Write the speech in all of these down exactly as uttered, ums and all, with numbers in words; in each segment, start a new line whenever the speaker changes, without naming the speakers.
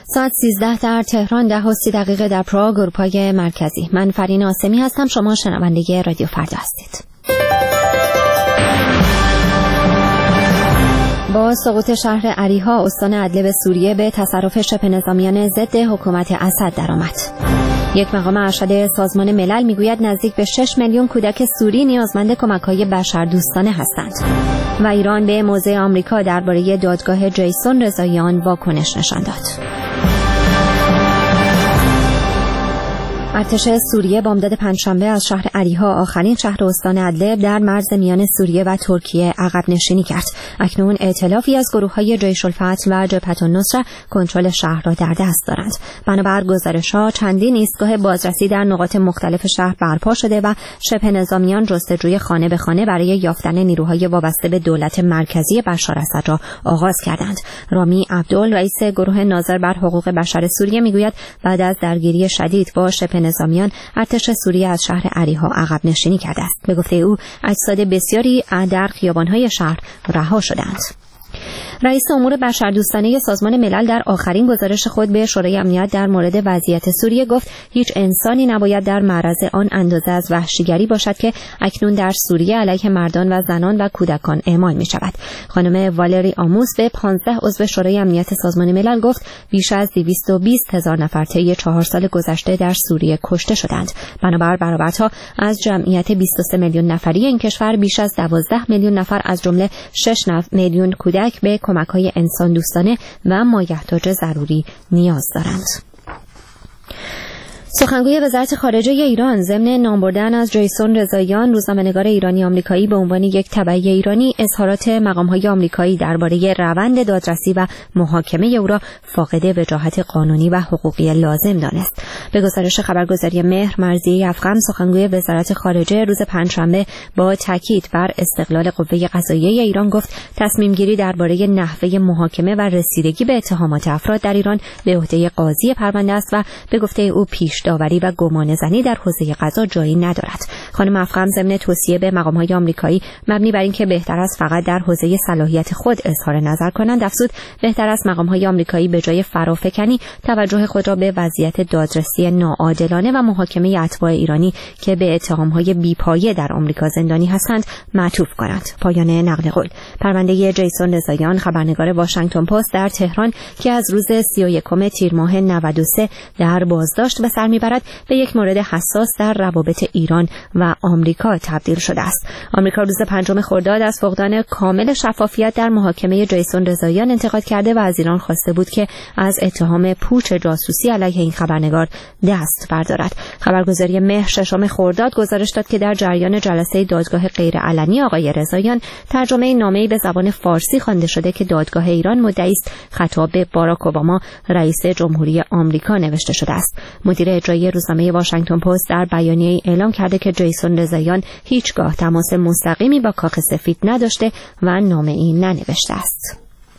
ساعت سیزده در تهران، ده و سی دقیقه در پراگ، اروپای مرکزی. من فرین آسمی هستم. شما شنونده رادیو فردا هستید. با سقوط شهر عریها، استان ادلب سوریه به تصرف شبه نظامیان ضد حکومت اسد درآمد. یک مقام ارشد سازمان ملل میگوید نزدیک به شش میلیون کودک سوری نیازمند کمک‌های بشردوستانه هستند. و ایران به موضع آمریکا درباره دادگاه جیسون رضاییان واکنش نشان داد. ارتش سوریه بامداد پنجشنبه از شهر عریها، آخرین شهر استان ادلب در مرز میان سوریه و ترکیه، عقب نشینی کرد. اکنون ائتلافی از گروه‌های جیش الفتح و جبهة النصره کنترل شهر را در دست دارند. بنابر گزارش‌ها چندین ایستگاه بازرسی در نقاط مختلف شهر برپا شده و شبه نظامیان جستجوی خانه به خانه برای یافتن نیروهای وابسته به دولت مرکزی بشار اسد را آغاز کردند. رامی عبدل، رئیس گروه ناظر بر حقوق بشر سوریه، میگوید بعد از درگیری شدید با شبه نظامیان، ارتش سوریه از شهر عریها عقب نشینی کرده است. به گفته او اجساد بسیاری در خیابان‌های شهر رها شدند. رئیس امور بشردوستانه سازمان ملل در آخرین گزارش خود به شورای امنیت در مورد وضعیت سوریه گفت هیچ انسانی نباید در معرض آن اندازه از وحشیگری باشد که اکنون در سوریه علیه مردان و زنان و کودکان اعمال می شود. خانم والری آموس به پانزده عضو شورای امنیت سازمان ملل گفت بیش از دویست و بیست هزار نفر طی چهار سال گذشته در سوریه کشته شدند. بنابر برآوردها از جمعیت بیست و سه میلیون نفری این کشور، بیش از دوازده میلیون نفر از جمله شش میلیون کودک به کمک‌های انسان دوستانه و مایحتاج ضروری نیاز دارند. سخنگوی وزارت خارجه ایران ضمن نام بردن از جیسون رضاییان، روزنامه‌نگار ایرانی آمریکایی، به عنوان یک تبعی ایرانی اظهارات مقام‌های آمریکایی درباره روند دادرسی و محاکمه او را فاقد وجاهت قانونی و حقوقی لازم دانست. به گزارش خبرگزاری مهر، مرضیه افغان، سخنگوی وزارت خارجه روز پنجشنبه با تاکید بر استقلال قوه قضاییه ایران گفت تصمیم گیری درباره نحوه محاکمه و رسیدگی به اتهامات افراد در ایران به عهده قاضی پرونده است و به گفته او پیش داوری و گمانه‌زنی در حوزه قضا جایی ندارد. خانم افغان ضمن توصیه به مقام‌های آمریکایی مبنی بر اینکه بهتر است فقط در حوزه صلاحیت خود اظهار نظر کنند، افزود بهتر است مقام‌های آمریکایی به جای فرافکنی توجه خود را به وضعیت دادرسی ناعادلانه و محاکمه اتباع ایرانی که به اتهام‌های بی‌پایه در آمریکا زندانی هستند معطوف کنند. پایان نقل قول. پرونده جیسون رضاییان، خبرنگار واشنگتن پست در تهران که از روز سی و یکم تیر ماه نود و سه در بازداشت به سر میبرد، به یک مورد حساس در روابط ایران و آمریکا تبدیل شده است. آمریکا روز پنجم خرداد از فقدان کامل شفافیت در محاکمه جیسون رضاییان انتقاد کرده و از ایران خواسته بود که از اتهام پوچ جاسوسی علیه این خبرنگار دست بردارد. خبرگزاری مهر ششم خرداد گزارش داد که در جریان جلسه دادگاه غیرعلنی آقای رضاییان، ترجمه نامه‌ای به زبان فارسی خوانده شده که دادگاه ایران مدعی است خطاب به باراک اوباما رئیس جمهوری آمریکا نوشته شده است. مدیر اجرایی روزنامه واشنگتن پست در بیانیه‌ای اعلام کرده که جیسون رضاییان هیچگاه تماس مستقیمی با کاخ سفید نداشته و نامه‌ای ننوشته است.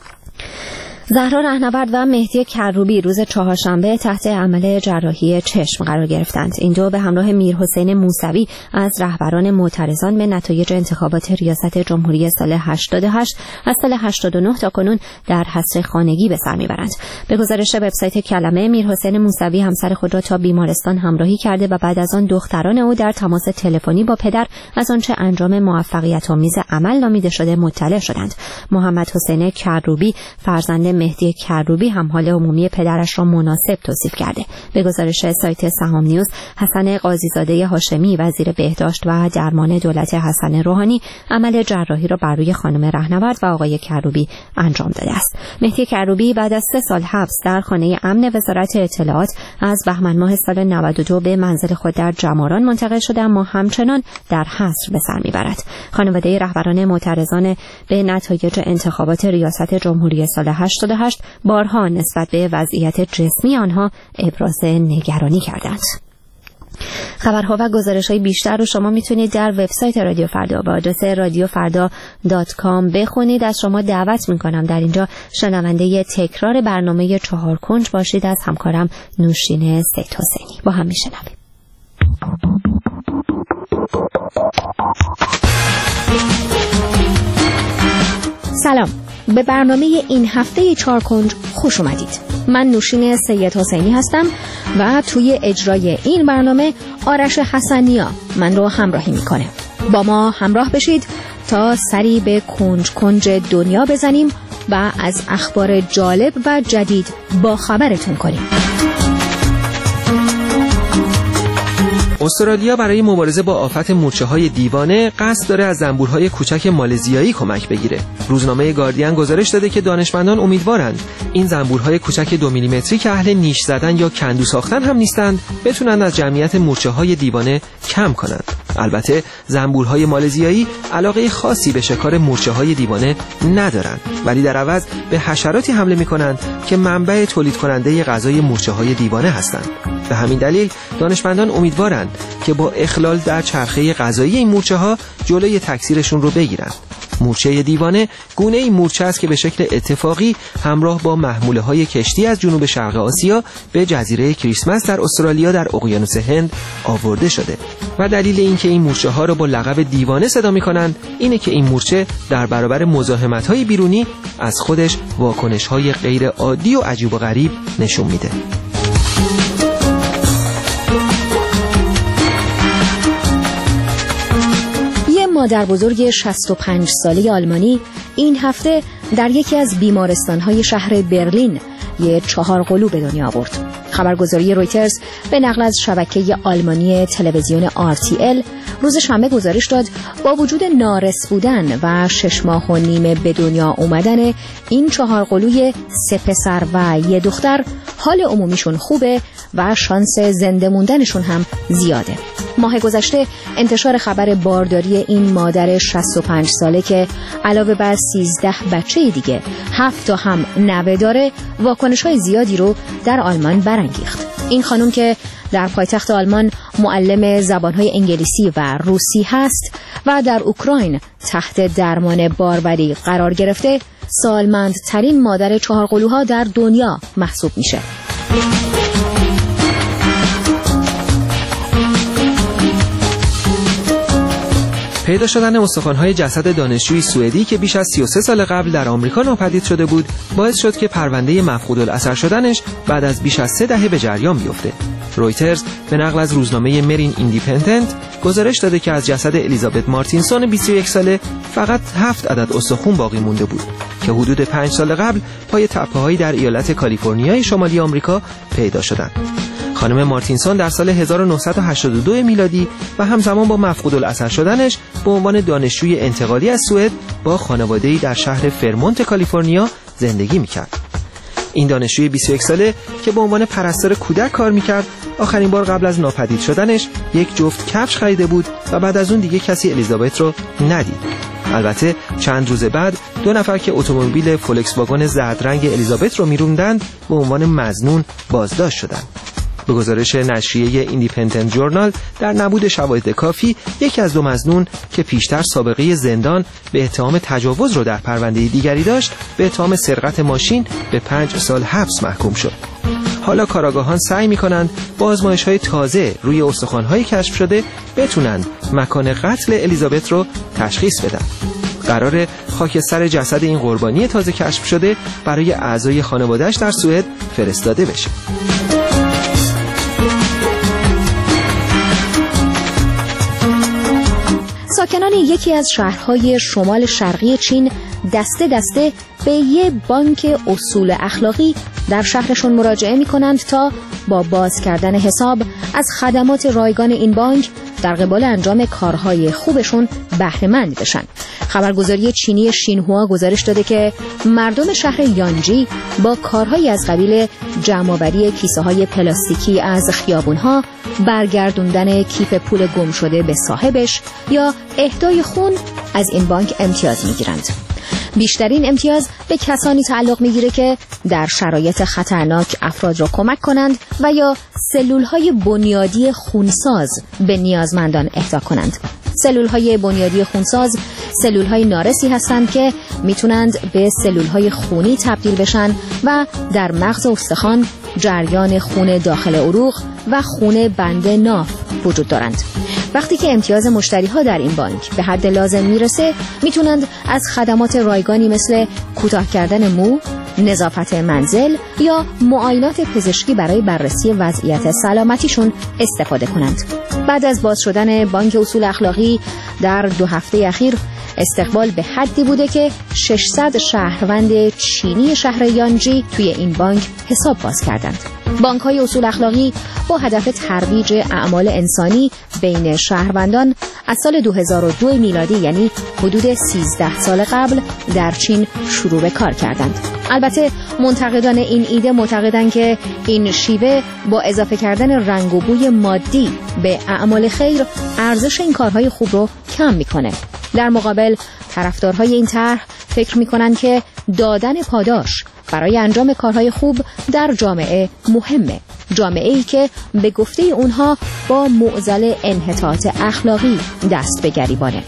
زهرا رهنورد و مهدی کروبی روز چهارشنبه تحت عمل جراحی چشم قرار گرفتند. این دو به همراه میرحسین موسوی از رهبران معترضان به نتایج انتخابات ریاست جمهوری سال هشتاد و هشت از سال هشتاد و نه تا کنون در حصر خانگی به سر میبرند. به گزارش وبسایت کلمه، میرحسین موسوی همسر خود را تا بیمارستان همراهی کرده و بعد از آن دختران او در تماس تلفنی با پدر از آنچه انجام موفقیت‌آمیز عمل نامیده شده مطلع شدند. محمد حسین کروبی، فرزند مهدی کروبی، هم حال عمومی پدرش را مناسب توصیف کرده. به گزارش سایت سهام نیوز، حسن قاضیزاده هاشمی، وزیر بهداشت و درمان دولت حسن روحانی، عمل جراحی را بر روی خانم رهنورد و آقای کروبی انجام داده است. مهدی کروبی بعد از سه سال حبس در خانه امن وزارت اطلاعات از بهمن ماه سال نود و دو به منزل خود در جماران منتقل شده، اما همچنان در حصر به سر میبرد. خانواده رهبران معترضان به نتایج انتخابات ریاست جمهوری سال هشتاد و هشت بارها نسبت به وضعیت جسمی آنها ابراز نگرانی کردند. خبرها و گزارش‌های بیشتر رو شما میتونید در وبسایت رادیو فردا با آدرس رادیو فردا دات کام بخونید. از شما دعوت میکنم در اینجا شنونده تکرار برنامه چهار کنج باشید. از همکارم نوشین سید حسینی با هم میشنویم.
سلام،
به برنامه این هفته چهار کنج خوش اومدید. من نوشین سید حسینی هستم و توی اجرای این برنامه آرش حسنیا من رو همراهی میکنه. با ما همراه بشید تا سری به کنج کنج دنیا بزنیم و از اخبار جالب و جدید با خبرتون کنیم.
استرالیا برای مبارزه با آفت مورچه‌های دیوانه قصد داره از زنبورهای کوچک مالزیایی کمک بگیره. روزنامه گاردین گزارش داده که دانشمندان امیدوارند این زنبورهای کوچک دو میلیمتری که اهل نیش زدن یا کندو ساختن هم نیستند بتونن از جمعیت مورچه‌های دیوانه کم کنند. البته زنبورهای مالزیایی علاقه خاصی به شکار مورچه‌های دیوانه ندارند، ولی در عوض به حشراتی حمله می‌کنند که منبع تولید کننده غذای مورچه‌های دیوانه هستند. به همین دلیل دانشمندان امیدوارند که با اخلال در چرخه غذایی این مورچه‌ها جلوی تکثیرشون رو بگیرند. مورچه دیوانه گونه ای مورچه است که به شکل اتفاقی همراه با محموله‌های کشتی از جنوب شرق آسیا به جزیره کریسمس در استرالیا در اقیانوس هند آورده شده و دلیل اینکه این مورچه‌ها را با لقب دیوانه صدا می‌کنند اینه که این مورچه در برابر مزاحمت‌های بیرونی از خودش واکنش‌های غیر عادی و عجیب و غریب نشون میده.
مادر بزرگ شصت و پنج ساله آلمانی این هفته در یکی از بیمارستان‌های شهر برلین یک چهار قلو به دنیا آورد. خبرگزاری رویترز به نقل از شبکه آلمانی تلویزیون آر تی ال روز شنبه گزارش داد با وجود نارس بودن و شش ماه و نیم به دنیا اومدن این چهار قلوی سه پسر و یه دختر حال عمومیشون خوبه و شانس زنده موندنشون هم زیاده. ماه گذشته انتشار خبر بارداری این مادر شصت و پنج ساله که علاوه بر سیزده بچه دیگه هفت تا هم نوه داره واکنش‌های زیادی رو در آلمان برانگیخت. این خانم که در پایتخت آلمان معلم زبان‌های انگلیسی و روسی هست و در اوکراین تحت درمان باروری قرار گرفته، سالمندترین مادر چهار قلوها در دنیا محسوب میشه.
پیدا شدن استخوان‌های جسد دانشجوی سوئدی که بیش از سی و سه سال قبل در آمریکا ناپدید شده بود باعث شد که پرونده مفقود الاثر شدنش بعد از بیش از سه دهه به جریان بیفته. رویترز به نقل از روزنامه مرین ایندیپندنت گزارش داده که از جسد الیزابت مارتینسون بیست و یک ساله فقط هفت عدد استخوان باقی مونده بود که حدود پنج سال قبل پای تپه‌هایی در ایالت کالیفرنیای شمالی آمریکا پیدا شدند. خانم مارتینسون در سال هزار و نهصد و هشتاد و دو میلادی و همزمان با مفقود الاثر شدنش به عنوان دانشجوی انتقالی از سوئد با خانواده‌ای در شهر فرمونت کالیفرنیا زندگی می‌کرد. این دانشجوی بیست و یک ساله که به عنوان پرستار کودک کار می‌کرد، آخرین بار قبل از ناپدید شدنش یک جفت کفش خریده بود و بعد از اون دیگه کسی الیزابت رو ندید. البته چند روز بعد دو نفر که اتومبیل فولکس واگن زرد رنگ الیزابت رو می‌روندند به عنوان مظنون بازداشت شدند. به گزارش نشریه ایندیپندنت جورنال در نبود شواهد کافی یکی از دو مظنون که پیشتر سابقه زندان به اتهام تجاوز رو در پرونده دیگری داشت به اتهام سرقت ماشین به پنج سال حبس محکوم شد. حالا کاراگاهان سعی می‌کنند با آزمایش‌های تازه روی استخوان‌های کشف شده بتونن مکان قتل الیزابت رو تشخیص بدن. قراره خاکستر جسد این قربانی تازه کشف شده برای اعضای خانواده‌اش در سوئد فرستاده بشه.
ساکنان یکی از شهرهای شمال شرقی چین دسته دسته به یک بانک اصول اخلاقی در شهرشون مراجعه می کنند تا با باز کردن حساب از خدمات رایگان این بانک در قبال انجام کارهای خوبشون بهره مند بشن. خبرگزاری چینی شینهوا گزارش داده که مردم شهر یانجی با کارهایی از قبیل جمع‌آوری کیسه‌های پلاستیکی از خیابون‌ها، برگردوندن کیف پول گم شده به صاحبش یا اهدای خون از این بانک امتیاز می‌گیرند. بیشترین امتیاز به کسانی تعلق می‌گیره که در شرایط خطرناک افراد را کمک کنند و یا سلول‌های بنیادی خونساز به نیازمندان اهدا کنند. سلول‌های بنیادی خونساز سلول‌های نارسی هستند که میتونند به سلول‌های خونی تبدیل بشن و در مغز استخوان جریان خون داخل عروق و خون بند ناف وجود دارند. وقتی که امتیاز مشتری‌ها در این بانک به حد لازم میرسه، میتونند از خدمات رایگانی مثل کوتاه کردن مو، نظافت منزل یا معاینات پزشکی برای بررسی وضعیت سلامتیشون استفاده کنند. بعد از باز شدن بانک اصول اخلاقی در دو هفته اخیر، استقبال به حدی بوده که ششصد شهروند چینی شهر یانجی توی این بانک حساب باز کردند. بانک‌های اصول اخلاقی با هدف ترویج اعمال انسانی بین شهروندان از سال دو هزار و دو میلادی، یعنی حدود سیزده سال قبل، در چین شروع به کار کردند. البته منتقدان این ایده معتقدند که این شیوه با اضافه کردن رنگ و بوی مادی به اعمال خیر ارزش این کارهای خوب رو کم میکنه. در مقابل طرفدارهای این طرح فکر میکنند که دادن پاداش برای انجام کارهای خوب در جامعه مهمه، جامعه‌ای که به گفته اونها با معضل انحطاط اخلاقی دست به گریبانه.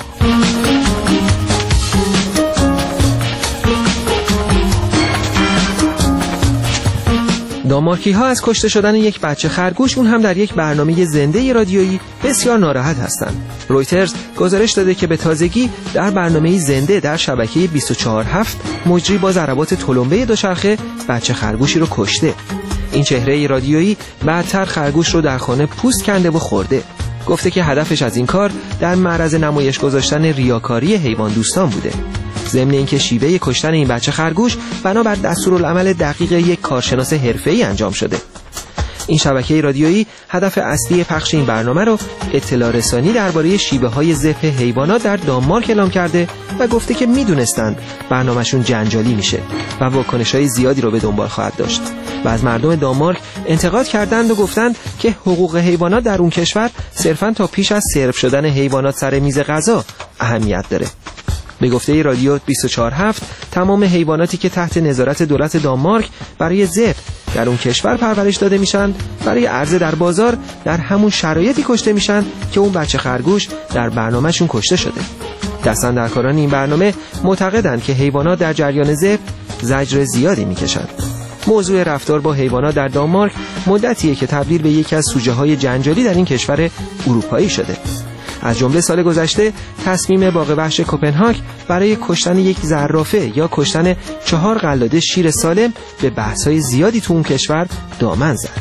دانمارکی ها از کشته شدن یک بچه خرگوش، اون هم در یک برنامه زنده رادیویی، بسیار ناراحت هستند. رویترز گزارش داده که به تازگی در برنامه زنده در شبکه بیست و چهار هفت مجری با ضربات تلمبه دوچرخه بچه خرگوشی رو کشته. این چهره رادیویی بعدتر خرگوش رو در خانه پوست کنده و خورده. گفته که هدفش از این کار در معرض نمایش گذاشتن ریاکاری حیوان دوستان بوده. ضمن اینکه شیوه کشتن این بچه خرگوش بنابر دستورالعمل دقیق یک کارشناس حرفه‌ای انجام شده. این شبکه رادیویی هدف اصلی پخش این برنامه رو اطلاع رسانی درباره شیوه‌های ذبح حیوانات در دانمارک اعلام کرده و گفته که میدونستند برنامه‌شون جنجالی میشه و واکنش‌های زیادی رو به دنبال خواهد داشت. و از مردم دانمارک انتقاد کردند و گفتند که حقوق حیوانات در اون کشور صرفاً تا پیش از سرو شدن حیوانات سر میز غذا اهمیت داره. به گفته رادیو بیست و چهار هفت، تمام حیواناتی که تحت نظارت دولت دانمارک برای ذبح در اون کشور پرورش داده میشن، برای عرضه در بازار در همون شرایطی کشته میشن که اون بچه خرگوش در برنامهشون کشته شده. دستاندرکاران این برنامه معتقدند که حیوانات در جریان ذبح زجر زیادی میکشند. موضوع رفتار با حیوانات در دانمارک مدتیه که تبدیل به یکی از سوژه‌های جنجالی در این کشور اروپایی شده. از جمله سال گذشته تصمیم باغ وحش کوپنهاگ برای کشتن یک زرافه یا کشتن چهار قلاده شیر سالم به بحث‌های زیادی تو اون کشور دامن زد.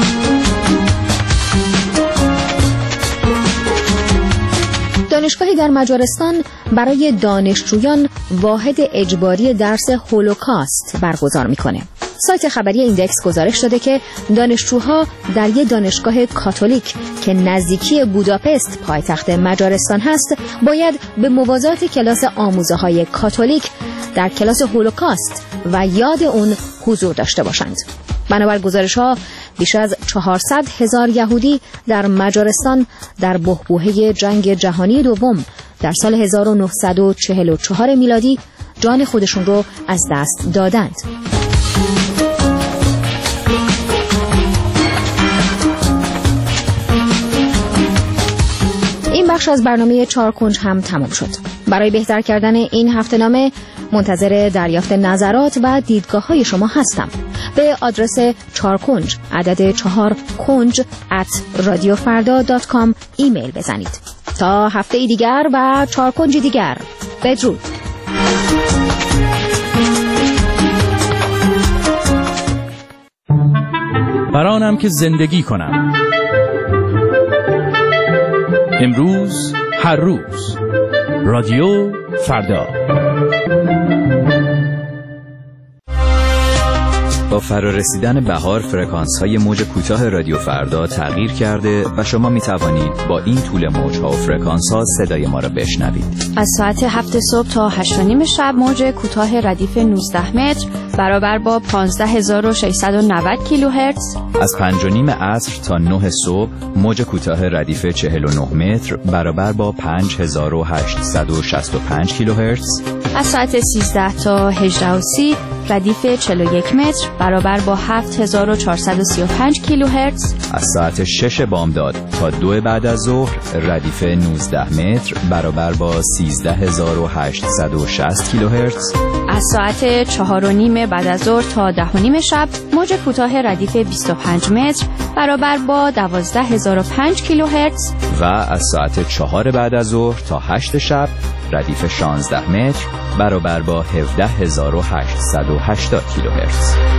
دانشگاهی در مجارستان برای دانشجویان واحد اجباری درس هولوکاست برگزار میکنه. سایت خبری ایندکس گزارش داده که دانشجوها در یک دانشگاه کاتولیک که نزدیکی بوداپست پایتخت مجارستان هست باید به موازات کلاس آموزه‌های کاتولیک در کلاس هولوکاست و یاد اون حضور داشته باشند. بنابر گزارش‌ها بیش از چهارصد هزار یهودی در مجارستان در بحبوحه جنگ جهانی دوم در سال هزار و نهصد و چهل و چهار میلادی جان خودشون رو از دست دادند. این بخش از برنامه چهار کنج هم تمام شد. برای بهتر کردن این هفته‌نامه منتظر دریافت نظرات و دیدگاه‌های شما هستم. به آدرس چهار کنج عدد چهار کنج ات رادیو فردا دات کام ایمیل بزنید. تا هفته دیگر و چهار کنج دیگر، بدرود.
برانم که زندگی کنم. امروز هر روز رادیو فردا.
با فرارسیدن بهار فرکانس‌های موج کوتاه رادیو فردا تغییر کرده و شما می توانید با این طول موج‌ها و فرکانس‌ها صدای ما را بشنوید.
از ساعت هفت صبح تا هشت و نیم شب موج کوتاه ردیف نوزده متر برابر با پانزده هزار و ششصد و نود کیلوهرتز.
از پنج و نیم عصر تا نه صبح موج کوتاه ردیف چهل و نه متر برابر با پنج هزار و هشتصد و شصت و پنج کیلوهرتز.
از ساعت سیزده تا هجده و سی ردیف چهل و یک متر برابر با هفت هزار و چهارصد و سی و پنج کیلوهرتز.
از ساعت شش بامداد تا دو بعد از ظهر ردیف نوزده متر برابر با سیزده هزار و هشتصد و شصت کیلوهرتز.
از ساعت چهار و نیم بعد از ظهر تا ده و نیم شب موج کوتاه ردیف بیست و پنج متر برابر با دوازده هزار و پنج کیلوهرتز
و از ساعت چهار بعد از ظهر تا هشت شب ردیف شانزده متر برابر با هفده هزار و هشتصد و هشتاد کیلوهرتز.